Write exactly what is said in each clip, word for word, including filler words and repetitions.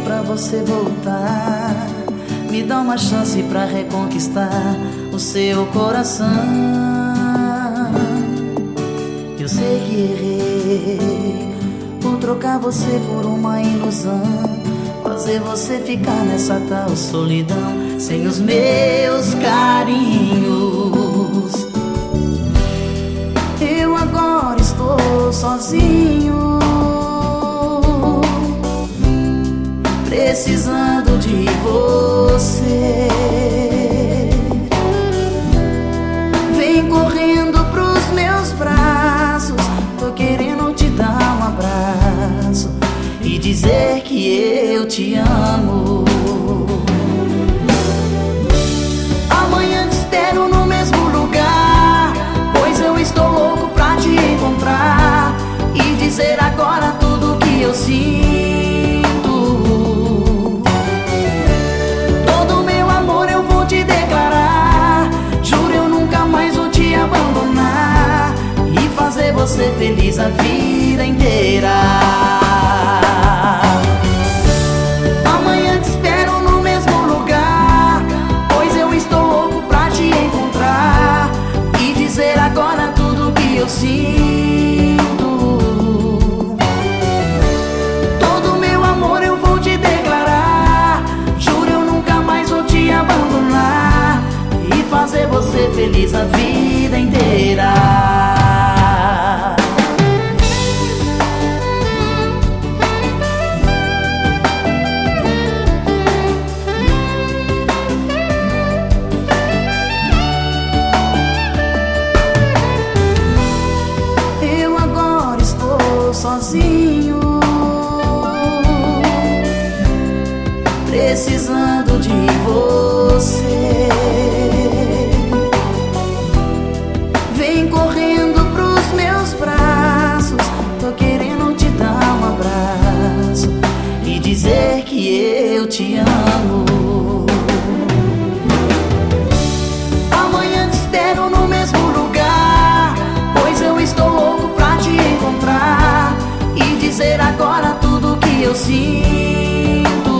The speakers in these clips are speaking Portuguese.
pra você voltar. Me dá uma chance pra reconquistar o seu coração. Eu sei que errei por trocar você por uma ilusão, fazer você ficar nessa tal solidão, sem os meus carinhos. Eu agora estou sozinho, precisando de você. Vem correndo pros meus braços, tô querendo te dar um abraço e dizer que eu te amo. Amanhã te espero no mesmo lugar, pois eu estou louco pra te encontrar e dizer agora tudo que eu sinto. Todo o meu amor eu vou te declarar, juro eu nunca mais vou te abandonar e fazer você feliz a vida inteira. Amanhã te espero no mesmo lugar, pois eu estou louco pra te encontrar e dizer agora tudo que eu sinto. Todo meu amor eu vou te declarar, juro eu nunca mais vou te abandonar e fazer você feliz a vida inteira. Sozinho, precisando de você. Vem correndo pros meus braços, tô querendo te dar um abraço e dizer que eu te amo. Amanhã te espero no mesmo lugar, pois eu estou louco pra te encontrar e dizer agora tudo que eu sinto.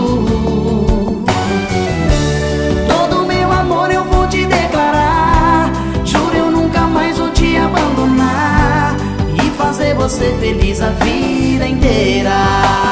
Todo meu amor eu vou te declarar, juro eu nunca mais vou te abandonar e fazer você feliz a vida inteira.